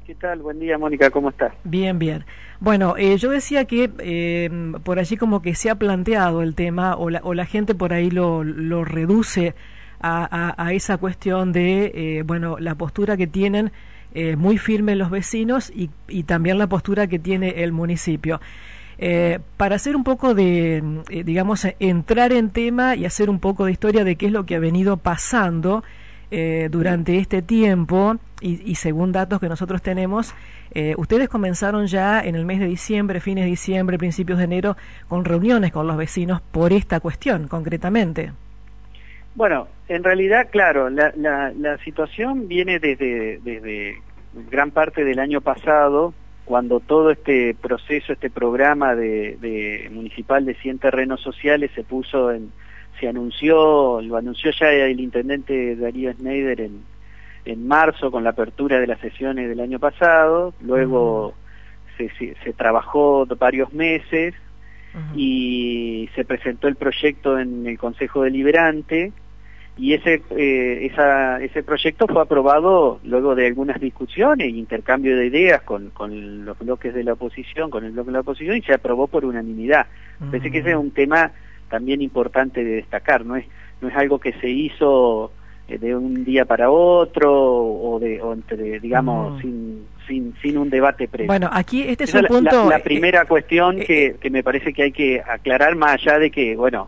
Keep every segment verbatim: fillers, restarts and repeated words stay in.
¿Qué tal? Buen día, Mónica, ¿cómo estás? Bien, bien. Bueno, eh, yo decía que eh, por allí como que se ha planteado el tema o la, o la gente por ahí lo, lo reduce a, a, a esa cuestión de, eh, bueno, la postura que tienen eh, muy firme los vecinos y, y también la postura que tiene el municipio. Eh, para hacer un poco de, eh, digamos, entrar en tema y hacer un poco de historia de qué es lo que ha venido pasando Eh, durante este tiempo y, y según datos que nosotros tenemos, eh, ustedes comenzaron ya en el mes de diciembre, fines de diciembre, principios de enero, con reuniones con los vecinos por esta cuestión, concretamente. Bueno, en realidad, claro, la, la, la situación viene desde, desde gran parte del año pasado, cuando todo este proceso, este programa de, de municipal de cien terrenos sociales se puso en se anunció, lo anunció ya el intendente Darío Schneider en, en marzo con la apertura de las sesiones del año pasado, luego uh-huh. se, se, se trabajó varios meses uh-huh. y se presentó el proyecto en el Consejo Deliberante y ese, eh, esa, ese proyecto fue aprobado luego de algunas discusiones e intercambio de ideas con, con los bloques de la oposición, con el bloque de la oposición y se aprobó por unanimidad. Uh-huh. Pensé que ese es un tema también importante de destacar, no es no es algo que se hizo eh, de un día para otro o de o entre digamos mm. sin sin sin un debate previo. Bueno, aquí este es Esa un la, punto la, la primera eh, cuestión eh, que, que me parece que hay que aclarar, más allá de que bueno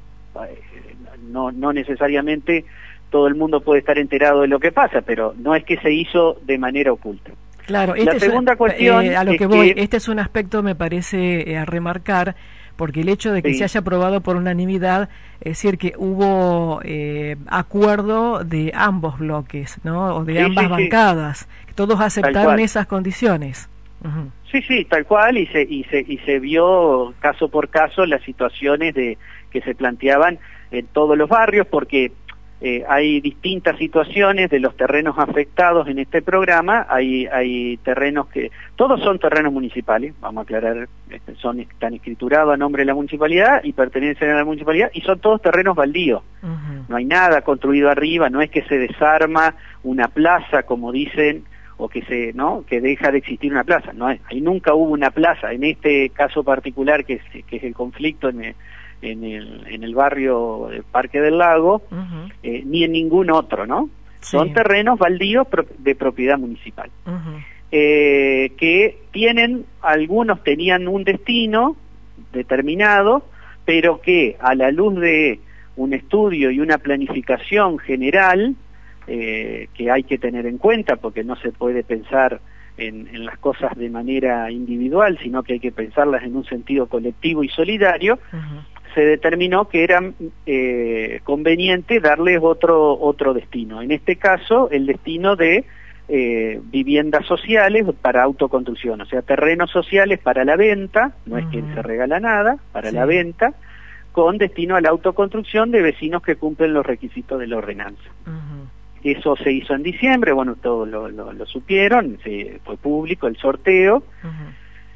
no no necesariamente todo el mundo puede estar enterado de lo que pasa, pero no es que se hizo de manera oculta. Claro, la este segunda es, cuestión eh, a lo es que voy, que, este es un aspecto me parece eh, a remarcar, porque el hecho de que sí. se haya aprobado por unanimidad, es decir, que hubo eh, acuerdo de ambos bloques, ¿no? O de sí, ambas sí, bancadas, sí. que todos aceptaron esas condiciones. Uh-huh. Sí, sí, tal cual, y se, y se, y se vio caso por caso las situaciones de que se planteaban en todos los barrios, porque eh, hay distintas situaciones de los terrenos afectados en este programa. Hay, hay terrenos que, todos son terrenos municipales, vamos a aclarar, son, están escriturados a nombre de la municipalidad y pertenecen a la municipalidad, y son todos terrenos baldíos. Uh-huh. No hay nada construido arriba, no es que se desarma una plaza, como dicen, o que se no que deja de existir una plaza. No, ahí nunca hubo una plaza. En este caso particular, que es, que es el conflicto en el, en el, en el barrio del Parque del Lago, uh-huh. eh, ni en ningún otro, ¿no? Sí. Son terrenos baldíos pro, de propiedad municipal. Uh-huh. eh, que tienen, algunos tenían un destino determinado, pero que a la luz de un estudio y una planificación general, Eh, que hay que tener en cuenta, porque no se puede pensar en, en las cosas de manera individual, sino que hay que pensarlas en un sentido colectivo y solidario. Uh-huh. Se determinó que era eh, conveniente darles otro otro destino, en este caso el destino de eh, viviendas sociales para autoconstrucción, o sea, terrenos sociales para la venta, no uh-huh. es que se regala nada, para sí. la venta, con destino a la autoconstrucción de vecinos que cumplen los requisitos de la ordenanza. Uh-huh. Eso se hizo en diciembre, bueno, todos lo, lo, lo supieron, se, fue público el sorteo, uh-huh.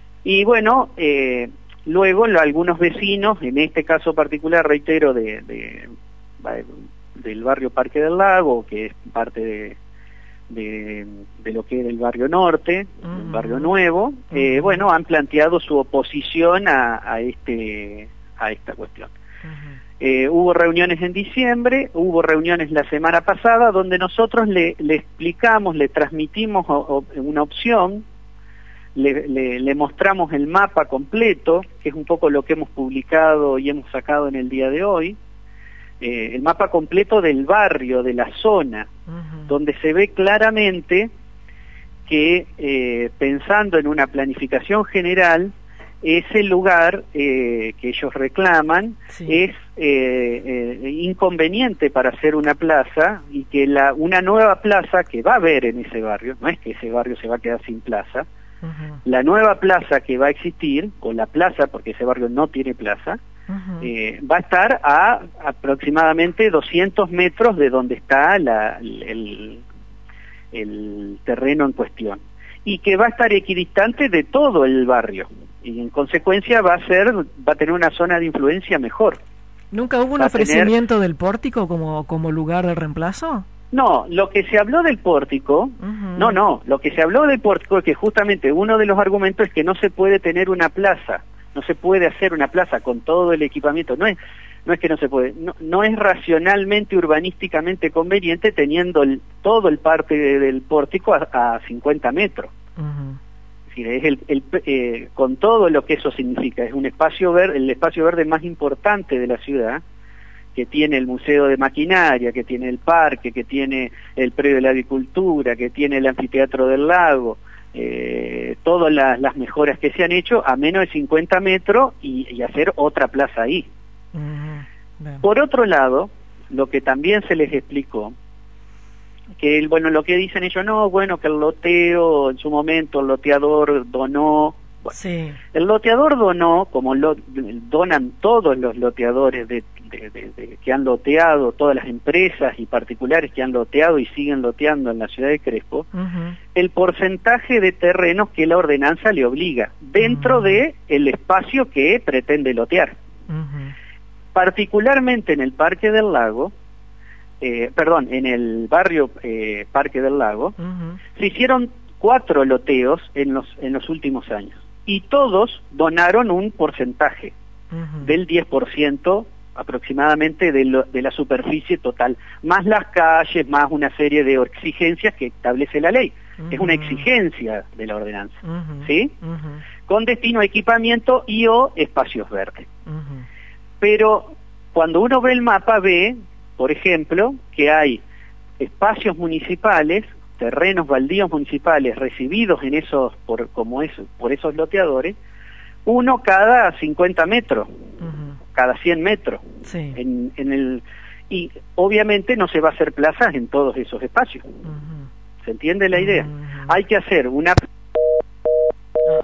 y bueno, eh, luego lo, algunos vecinos, en este caso particular, reitero, de, de, de del barrio Parque del Lago, que es parte de, de, de lo que era el barrio norte, uh-huh. un barrio nuevo, uh-huh. eh, bueno, han planteado su oposición a, a, este, a esta cuestión. Uh-huh. Eh, hubo reuniones en diciembre, hubo reuniones la semana pasada, donde nosotros le, le explicamos, le transmitimos o, o una opción, le, le, le mostramos el mapa completo, que es un poco lo que hemos publicado y hemos sacado en el día de hoy, eh, el mapa completo del barrio, de la zona, uh-huh. donde se ve claramente que eh, pensando en una planificación general, ese lugar eh, que ellos reclaman sí. es eh, eh, inconveniente para hacer una plaza, y que la una nueva plaza que va a haber en ese barrio, no es que ese barrio se va a quedar sin plaza, uh-huh. la nueva plaza que va a existir, o la plaza, porque ese barrio no tiene plaza, uh-huh. eh, va a estar a aproximadamente doscientos metros de donde está la, el, el terreno en cuestión, y que va a estar equidistante de todo el barrio, y en consecuencia va a ser va a tener una zona de influencia mejor. ¿Nunca hubo un ofrecimiento tener... del pórtico como como lugar de reemplazo? No, lo que se habló del pórtico, uh-huh. no, no, lo que se habló del pórtico es que justamente uno de los argumentos es que no se puede tener una plaza, no se puede hacer una plaza con todo el equipamiento, no es, no es que no se puede, no, no es racionalmente, urbanísticamente conveniente teniendo el, todo el parte de, del pórtico a, a cincuenta metros. Uh-huh. Es decir, es el, el, eh, con todo lo que eso significa, es un espacio verde, el espacio verde más importante de la ciudad, que tiene el Museo de Maquinaria, que tiene el parque, que tiene el predio de la agricultura, que tiene el anfiteatro del lago, eh, todas las, las mejoras que se han hecho a menos de cincuenta metros y, y hacer otra plaza ahí. Uh-huh. Por otro lado, lo que también se les explicó, que el, bueno, lo que dicen ellos, no, bueno, que el loteo, en su momento el loteador donó. Bueno, sí. El loteador donó, como lo, donan todos los loteadores de, de, de, de, que han loteado, todas las empresas y particulares que han loteado y siguen loteando en la ciudad de Crespo, uh-huh. el porcentaje de terrenos que la ordenanza le obliga, dentro uh-huh. de el espacio que pretende lotear. Uh-huh. Particularmente en el Parque del Lago, eh, perdón, en el barrio eh, Parque del Lago, uh-huh. se hicieron cuatro loteos en los, en los últimos años. Y todos donaron un porcentaje uh-huh. del diez por ciento aproximadamente de, lo, de la superficie total, más las calles, más una serie de exigencias que establece la ley. Uh-huh. Es una exigencia de la ordenanza, uh-huh. ¿sí? Uh-huh. Con destino a equipamiento y o espacios verdes. Uh-huh. Pero cuando uno ve el mapa ve, por ejemplo, que hay espacios municipales, terrenos baldíos municipales recibidos en esos por como eso por esos loteadores, uno cada cincuenta metros, uh-huh. cada cien metros, sí. en, en el y obviamente no se va a hacer plazas en todos esos espacios. Uh-huh. ¿Se entiende la idea? Uh-huh. Hay que hacer una. Ah.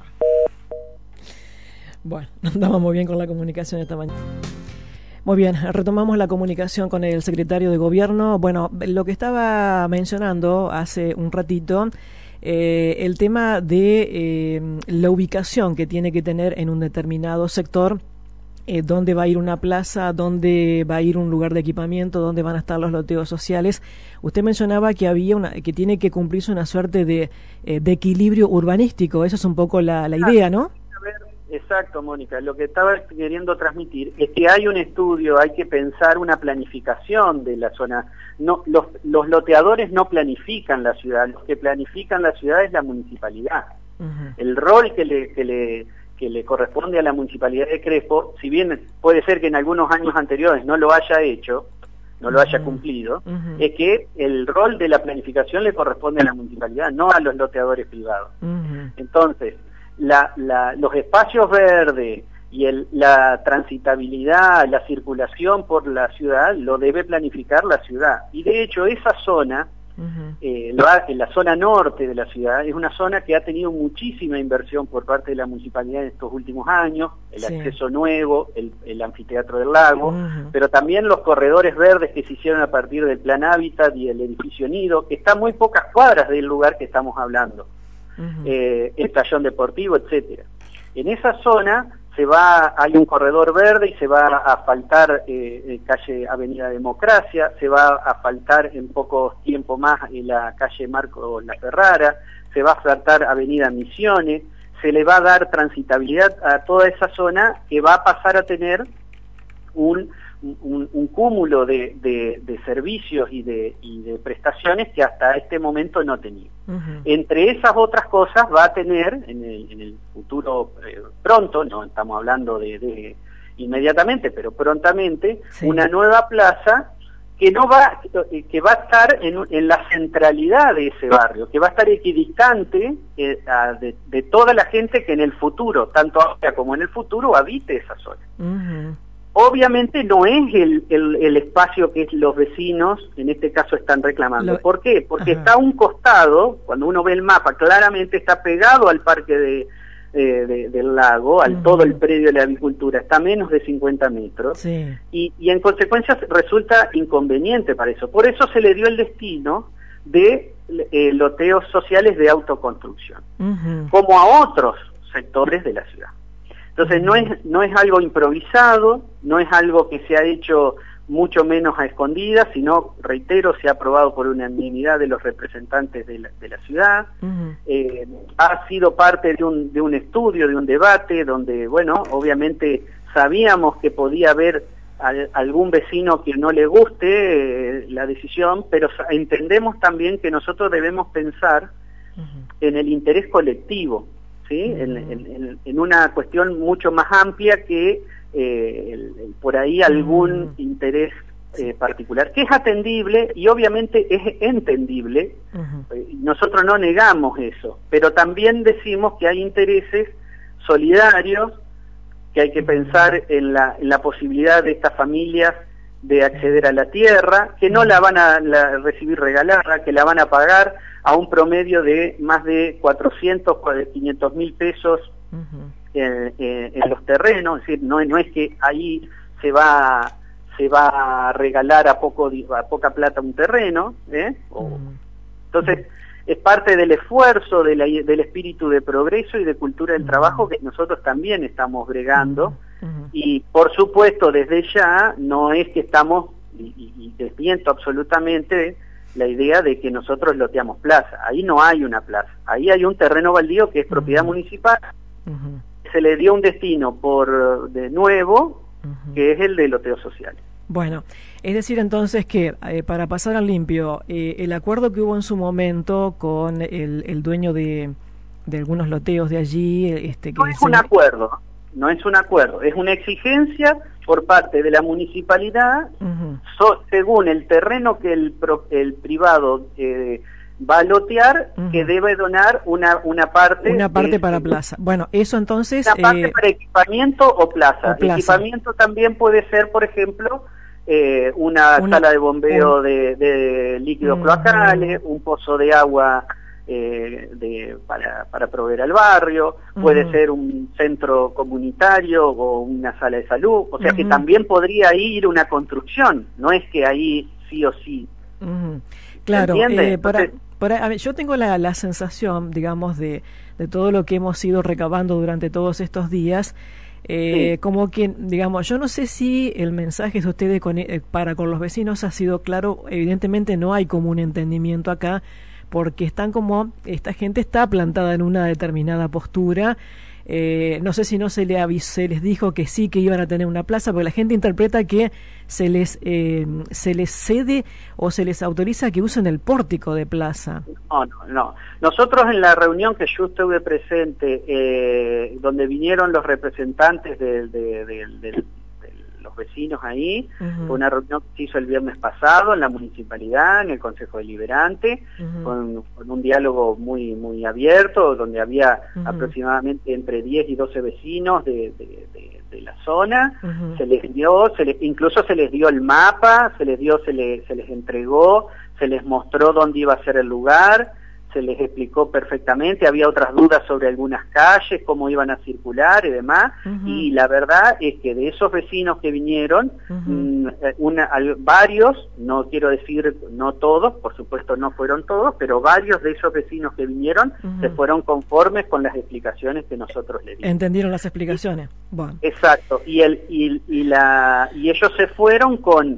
Bueno, andamos muy bien con la comunicación esta mañana. Muy bien, retomamos la comunicación con el secretario de Gobierno. Bueno, lo que estaba mencionando hace un ratito, eh, el tema de eh, la ubicación que tiene que tener en un determinado sector, eh, dónde va a ir una plaza, dónde va a ir un lugar de equipamiento, dónde van a estar los loteos sociales. Usted mencionaba que había una, que tiene que cumplirse una suerte de, eh, de equilibrio urbanístico. Esa es un poco la, la idea, ¿no? Exacto, Mónica. Lo que estaba queriendo transmitir es que hay un estudio, hay que pensar una planificación de la zona. No, los, los loteadores no planifican la ciudad, los que planifican la ciudad es la municipalidad. Uh-huh. El rol que le, que le que le corresponde a la municipalidad de Crespo, si bien puede ser que en algunos años anteriores no lo haya hecho, no lo haya cumplido, uh-huh. es que el rol de la planificación le corresponde a la municipalidad, no a los loteadores privados. Uh-huh. Entonces, La, la, los espacios verdes y el, la transitabilidad, la circulación por la ciudad, lo debe planificar la ciudad. Y de hecho esa zona, uh-huh. eh, la, la zona norte de la ciudad, es una zona que ha tenido muchísima inversión por parte de la municipalidad en estos últimos años, el sí. acceso nuevo, el, el anfiteatro del lago, uh-huh. pero también los corredores verdes que se hicieron a partir del Plan Hábitat y el edificio Nido, que está a muy pocas cuadras del lugar que estamos hablando. Uh-huh. eh, el playón deportivo, etcétera. En esa zona se va, hay un corredor verde y se va a asfaltar eh, calle Avenida Democracia, se va a asfaltar en poco tiempo más en la calle Marco La Ferrara, se va a asfaltar Avenida Misiones, se le va a dar transitabilidad a toda esa zona que va a pasar a tener un Un, un cúmulo de, de, de servicios y de, y de prestaciones que hasta este momento no tenía. Uh-huh. Entre esas otras cosas va a tener en el, en el futuro eh, pronto, no estamos hablando de, de inmediatamente, pero prontamente, sí. una nueva plaza que no va que va a estar en, en la centralidad de ese barrio, que va a estar equidistante eh, a, de, de toda la gente que en el futuro, tanto ahora como en el futuro, habite esa zona. Uh-huh. Obviamente no es el, el, el espacio que los vecinos, en este caso, están reclamando. Lo... ¿Por qué? Porque Ajá. está a un costado, cuando uno ve el mapa, claramente está pegado al parque de, eh, de, del lago, al uh-huh. todo el predio de la agricultura, está a menos de cincuenta metros, sí. y, y en consecuencia resulta inconveniente para eso. Por eso se le dio el destino de eh, loteos sociales de autoconstrucción, uh-huh. como a otros sectores de la ciudad. Entonces no es no es algo improvisado, no es algo que se ha hecho mucho menos a escondidas, sino, reitero, se ha aprobado por unanimidad de los representantes de la, de la ciudad. Uh-huh. eh, ha sido parte de un, de un estudio, de un debate, donde, bueno, obviamente sabíamos que podía haber al, algún vecino que no le guste eh, la decisión, pero entendemos también que nosotros debemos pensar uh-huh. en el interés colectivo, ¿sí? Uh-huh. en, en, en una cuestión mucho más amplia que Eh, el, el, por ahí algún mm. interés eh, particular, que es atendible y obviamente es entendible. Uh-huh. eh, nosotros no negamos eso, pero también decimos que hay intereses solidarios, que hay que uh-huh. pensar en la, en la posibilidad de estas familias de acceder a la tierra, que no la van a la, recibir regalada, que la van a pagar a un promedio de más de cuatrocientos, quinientos mil pesos uh-huh. En, en, en los terrenos, es decir, no, no es que ahí se va se va a regalar a poco a poca plata un terreno, ¿eh? O, mm. Entonces es parte del esfuerzo de la, del espíritu de progreso y de cultura del mm. trabajo que nosotros también estamos bregando mm. y por supuesto desde ya no es que estamos y, y, y desmiento absolutamente la idea de que nosotros loteamos plaza. Ahí no hay una plaza, ahí hay un terreno baldío que es propiedad mm. municipal. Mm-hmm. Se le dio un destino por de nuevo, uh-huh. que es el de loteo social. Bueno, es decir entonces que eh, para pasar al limpio, eh, el acuerdo que hubo en su momento con el, el dueño de, de algunos loteos de allí... este que No es se... un acuerdo, no es un acuerdo, es una exigencia por parte de la municipalidad, uh-huh. so, según el terreno que el, pro, el privado... Eh, va a lotear, uh-huh. que debe donar una una parte una parte de, para plaza. Bueno, eso entonces una parte eh, para equipamiento o plaza. o plaza. Equipamiento también puede ser, por ejemplo, eh, una, una sala de bombeo un, de, de líquidos uh-huh. cloacales, un pozo de agua eh, de para para proveer al barrio, uh-huh. puede ser un centro comunitario o una sala de salud, o sea uh-huh. que también podría ir una construcción, no es que ahí sí o sí. Uh-huh. Claro, eh, para, para, a ver, yo tengo la, la sensación, digamos, de, de todo lo que hemos ido recabando durante todos estos días, eh, sí. como que, digamos, yo no sé si el mensaje de ustedes con, eh, para con los vecinos ha sido claro. Evidentemente no hay como un entendimiento acá, porque están como, esta gente está plantada en una determinada postura. Eh, no sé si no se, le avisó, se les dijo que sí, que iban a tener una plaza, porque la gente interpreta que se les eh, se les cede o se les autoriza que usen el pórtico de plaza. No, no, no. Nosotros en la reunión que yo estuve presente, eh, donde vinieron los representantes de, de, de, de, de los vecinos ahí, uh-huh. fue una reunión que se hizo el viernes pasado en la municipalidad, en el Consejo Deliberante, uh-huh. con, con un diálogo muy muy abierto, donde había uh-huh. aproximadamente entre diez y doce vecinos de, de, de, de la zona. Uh-huh. Se les dio, se les, incluso se les dio el mapa, se les dio, se les, se les entregó, se les mostró dónde iba a ser el lugar, se les explicó perfectamente, había otras dudas sobre algunas calles, cómo iban a circular y demás, uh-huh. y la verdad es que de esos vecinos que vinieron, uh-huh. una, varios, no quiero decir no todos, por supuesto no fueron todos, pero varios de esos vecinos que vinieron uh-huh. se fueron conformes con las explicaciones que nosotros les dimos. ¿Entendieron las explicaciones? Bueno. Exacto, y, el, y, y, la, y ellos se fueron con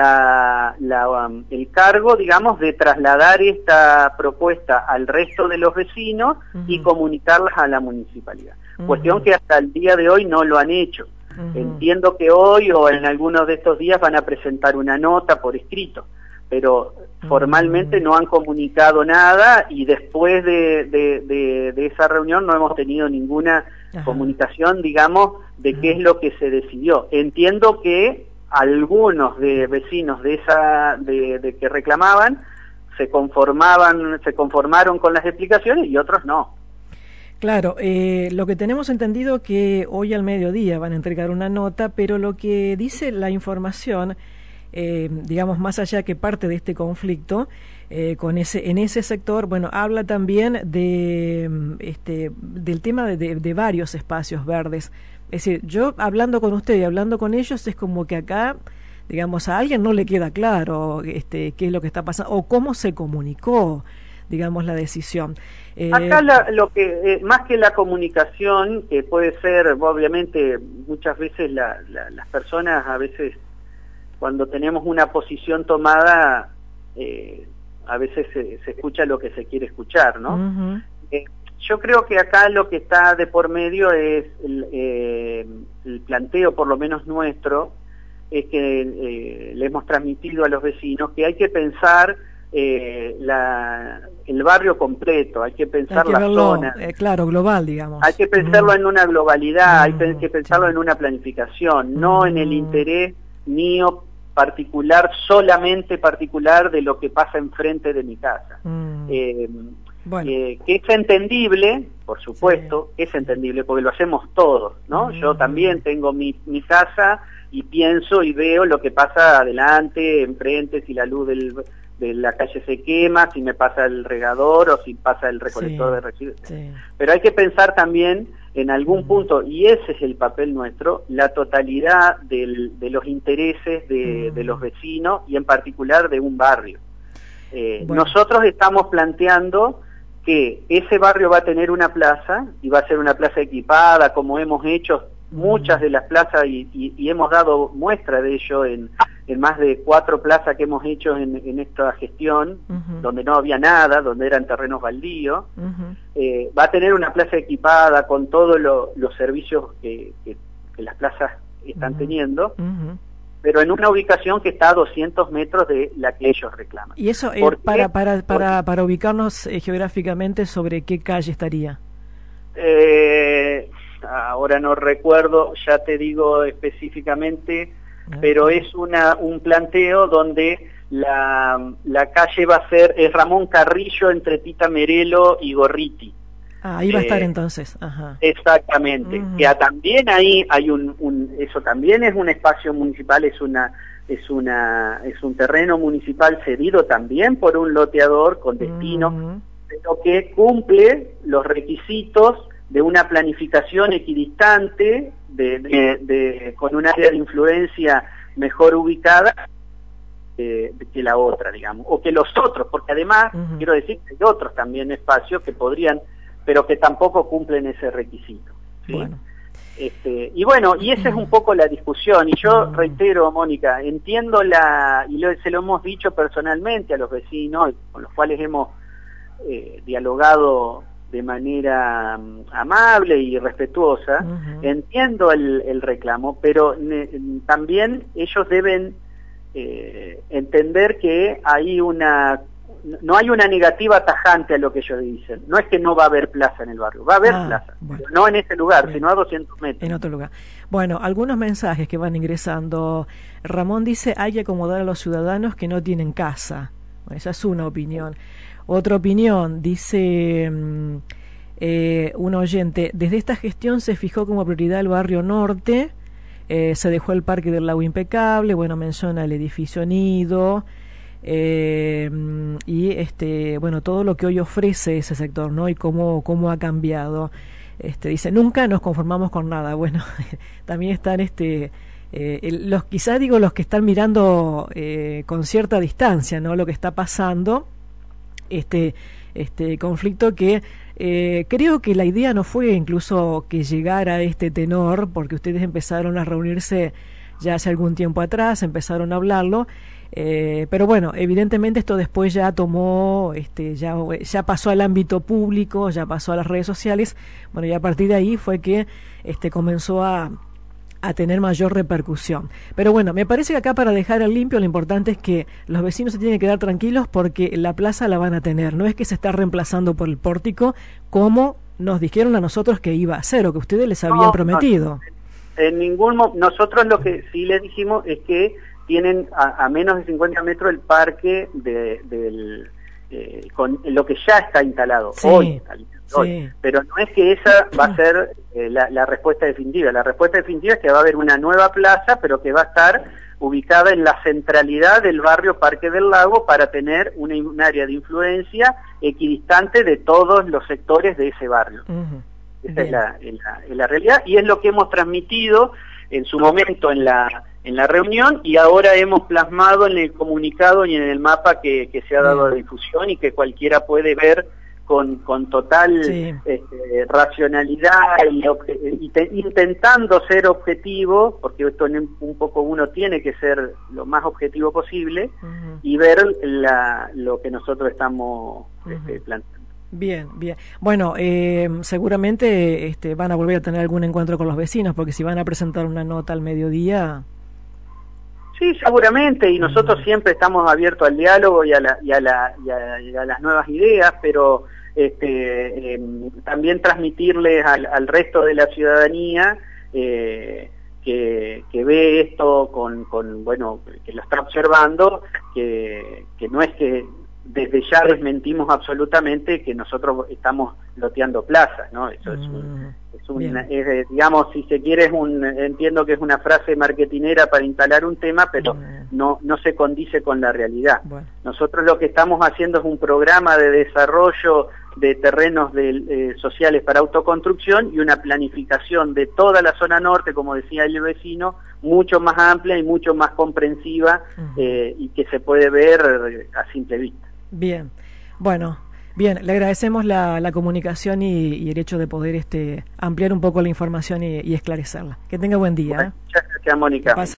La, la, um, el cargo, digamos, de trasladar esta propuesta al resto de los vecinos uh-huh. y comunicarlas a la municipalidad. Uh-huh. Cuestión que hasta el día de hoy no lo han hecho. Uh-huh. Entiendo que hoy o en algunos de estos días van a presentar una nota por escrito, pero uh-huh. formalmente no han comunicado nada y después de, de, de, de esa reunión no hemos tenido ninguna uh-huh. comunicación, digamos, de uh-huh. qué es lo que se decidió. Entiendo que algunos de vecinos de esa de, de que reclamaban se conformaban se conformaron con las explicaciones y otros no. Claro, eh, lo que tenemos entendido que hoy al mediodía van a entregar una nota, pero lo que dice la información, eh, digamos, más allá que parte de este conflicto eh, con ese en ese sector, bueno, habla también de este del tema de, de, de varios espacios verdes. Es decir, yo hablando con usted y hablando con ellos, es como que acá, digamos, a alguien no le queda claro este, qué es lo que está pasando o cómo se comunicó, digamos, la decisión. Eh, acá la, lo que eh, más que la comunicación, que puede ser, obviamente, muchas veces la, la, las personas a veces cuando tenemos una posición tomada, eh, a veces se, se escucha lo que se quiere escuchar, ¿no? Uh-huh. eh, yo creo que acá lo que está de por medio es el, eh, el planteo, por lo menos nuestro, es que eh, le hemos transmitido a los vecinos que hay que pensar eh, la, el barrio completo, hay que pensar hay que la verlo, zona. Eh, claro, global, digamos. Hay que pensarlo mm. en una globalidad, mm. hay que pensarlo sí. en una planificación, mm. no en el interés mío particular, solamente particular de lo que pasa enfrente de mi casa. Mm. Eh, bueno. eh, que es entendible, por supuesto, sí. es entendible, porque lo hacemos todos, ¿no? Mm. Yo también tengo mi, mi casa y pienso y veo lo que pasa adelante, enfrente, si la luz del, de la calle se quema, si me pasa el regador o si pasa el recolector sí. de residuos. Sí. Pero hay que pensar también en algún mm. punto, y ese es el papel nuestro, la totalidad del, de los intereses de, mm. de los vecinos y en particular de un barrio. Eh, bueno. Nosotros estamos planteando que ese barrio va a tener una plaza y va a ser una plaza equipada, como hemos hecho muchas de las plazas y, y, y hemos dado muestra de ello en, en más de cuatro plazas que hemos hecho en, en esta gestión, uh-huh. donde no había nada, donde eran terrenos baldíos. Uh-huh. eh, va a tener una plaza equipada con todos lo, los servicios que, que, que las plazas están uh-huh. teniendo, uh-huh. pero en una ubicación que está a doscientos metros de la que ellos reclaman. Y eso, eh, para, para, para, para ubicarnos eh, geográficamente, ¿sobre qué calle estaría? Eh... Ahora no recuerdo, ya te digo específicamente, pero es una un planteo donde la, la calle va a ser, es Ramón Carrillo entre Tita Merelo y Gorriti. Ah, ahí va eh, a estar entonces. Ajá. Exactamente, uh-huh. que también ahí hay un, un, eso también es un espacio municipal, es una es una es un terreno municipal cedido también por un loteador con destino, uh-huh. pero que cumple los requisitos de una planificación equidistante, de, de, de, con un área de influencia mejor ubicada eh, que la otra, digamos, o que los otros, porque además, uh-huh. quiero decir que hay otros también espacios que podrían, pero que tampoco cumplen ese requisito. ¿Sí? Bueno. Este, y bueno, y esa uh-huh. es un poco la discusión, y yo uh-huh. reitero, Mónica, entiendo la, y lo, se lo hemos dicho personalmente a los vecinos, con los cuales hemos eh, dialogado de manera um, amable y respetuosa, uh-huh. entiendo el, el reclamo, pero ne, también ellos deben eh, entender que hay una no hay una negativa tajante a lo que ellos dicen. No es que no va a haber plaza en el barrio, va a haber ah, plaza, bueno. no en ese lugar, bien. Sino a doscientos metros. En otro lugar. Bueno, algunos mensajes que van ingresando. Ramón dice, hay que acomodar a los ciudadanos que no tienen casa. Bueno, esa es una opinión. Otra opinión, dice eh, un oyente, desde esta gestión se fijó como prioridad el barrio norte, eh, se dejó el Parque del Lago impecable, bueno, menciona el edificio Nido, eh, y este bueno todo lo que hoy ofrece ese sector, ¿no? Y cómo, cómo ha cambiado. Este, dice, nunca nos conformamos con nada. Bueno, también están este... Eh, el, los quizás digo los que están mirando eh, con cierta distancia, ¿no? Lo que está pasando, este este conflicto que eh, creo que la idea no fue incluso que llegara a este tenor, porque ustedes empezaron a reunirse ya hace algún tiempo atrás, empezaron a hablarlo, eh, pero bueno, evidentemente esto después ya tomó, este ya ya pasó al ámbito público, ya pasó a las redes sociales, bueno, y a partir de ahí fue que este comenzó a a tener mayor repercusión. Pero bueno, me parece que acá, para dejar el limpio, lo importante es que los vecinos se tienen que quedar tranquilos porque la plaza la van a tener. No es que se está reemplazando por el pórtico, como nos dijeron a nosotros que iba a ser, o que ustedes les habían no, prometido. No, en ningún mo- nosotros lo que sí les dijimos es que tienen a, a menos de cincuenta metros el parque de, del eh, con lo que ya está instalado sí. hoy. Hoy. Sí. Pero no es que esa va a ser eh, la, la respuesta definitiva. La respuesta definitiva es que va a haber una nueva plaza, pero que va a estar ubicada en la centralidad del barrio Parque del Lago para tener una, un área de influencia equidistante de todos los sectores de ese barrio. Uh-huh. Esa es la, es, la, es la realidad, y es lo que hemos transmitido en su momento en la en la reunión, y ahora hemos plasmado en el comunicado y en el mapa que, que se ha dado a difusión y que cualquiera puede ver con, con total sí. este, eh, racionalidad y, y te, intentando ser objetivo, porque esto un poco uno tiene que ser lo más objetivo posible, uh-huh. y ver la, lo que nosotros estamos uh-huh. este, planteando. Bien, bien. Bueno, eh, seguramente este, van a volver a tener algún encuentro con los vecinos, porque si van a presentar una nota al mediodía... Sí, seguramente, y nosotros uh-huh. siempre estamos abiertos al diálogo y a, la, y a, la, y a, y a las nuevas ideas, pero este, eh, también transmitirles al, al resto de la ciudadanía eh, que, que ve esto con, con, bueno, que lo está observando, que, que no es que desde ya desmentimos absolutamente que nosotros estamos loteando plazas, ¿no? Eso es un, es un es, digamos, si se quiere, es un, entiendo que es una frase marketinera para instalar un tema, pero Bien. no no se condice con la realidad. Bueno. Nosotros lo que estamos haciendo es un programa de desarrollo de terrenos de, eh, sociales para autoconstrucción y una planificación de toda la zona norte, como decía el vecino, mucho más amplia y mucho más comprensiva, uh-huh. eh, y que se puede ver a simple vista. Bien, bueno, bien, le agradecemos la, la comunicación y, y el hecho de poder este ampliar un poco la información y, y esclarecerla. Que tenga buen día. Bueno, muchas gracias, Mónica.